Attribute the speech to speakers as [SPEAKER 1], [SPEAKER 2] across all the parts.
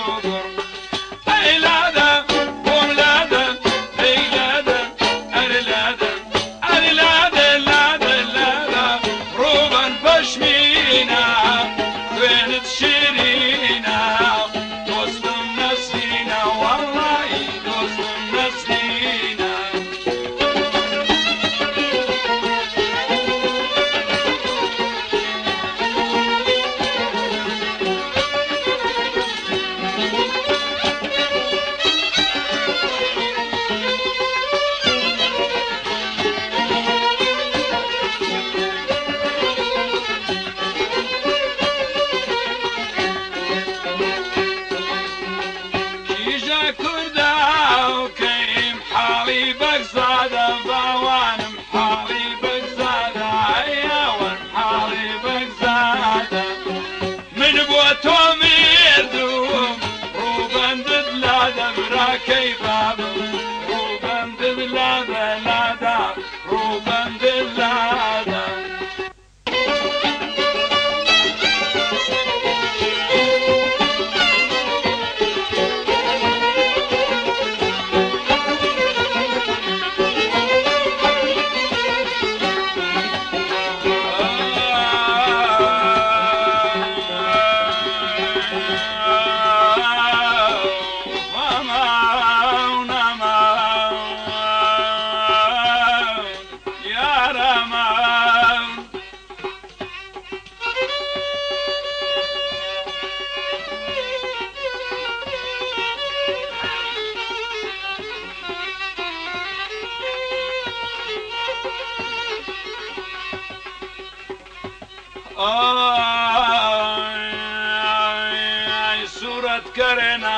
[SPEAKER 1] صورة كرنا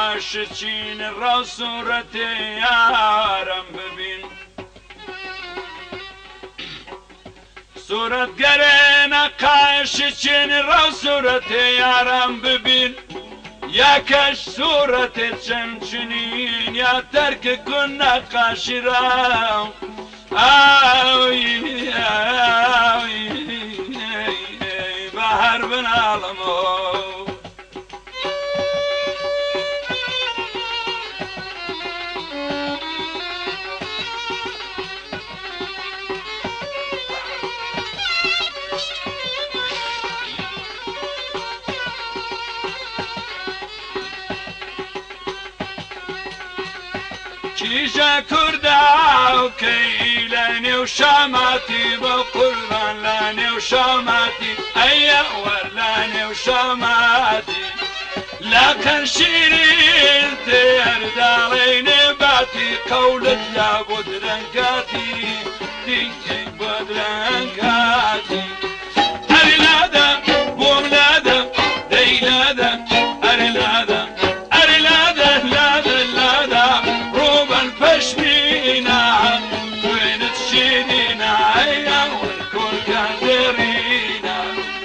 [SPEAKER 1] قاشتين الرا صورتي يا رم ببين صورة كرنا قاشتين الرا صورتي يا رم ببين يا كش صورة تشمشنين يا ترك كنا قاشرا بحر بن عالمو كيجا كردا كيلاني وشاماتي بقربان لاني وشاماتي ايا ورلاني وشاماتي لكن شيرين تير داليني باتي قولت يا بدرنكاتي تيجي بدرنكاتي ارلادا بوملادا ديلادا ارلادا ارلادا لادا لادا فشمينا وين تشينينا يا والكل قادرينا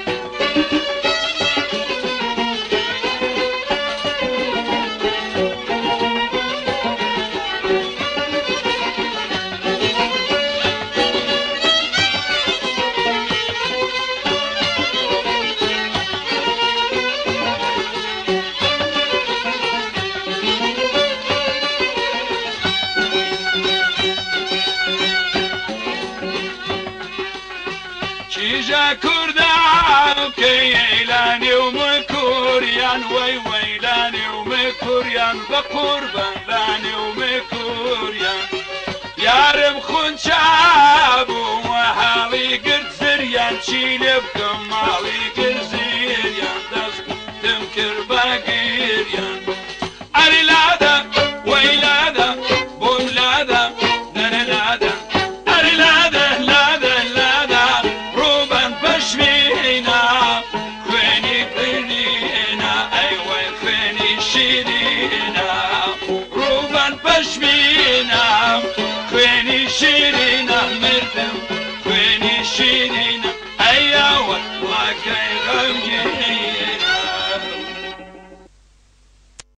[SPEAKER 1] كيجا كردا كيلاني ومكوريان وي ويلاني ومكوريان بقربان لاني ومكوريان يا رب خون شابو وحالي قرد زريان شيلي بكمالي قرد زريان دس تمكر باقيريان ارلادا ويلادا بولادا ننلادا ارلادا لادا لادا روبان بشمينا خويني قرنينا ايوه خويني شيرينا روبان بشمينا خويني شيرينا مردم خويني شيرينا ايوه وكي غمجي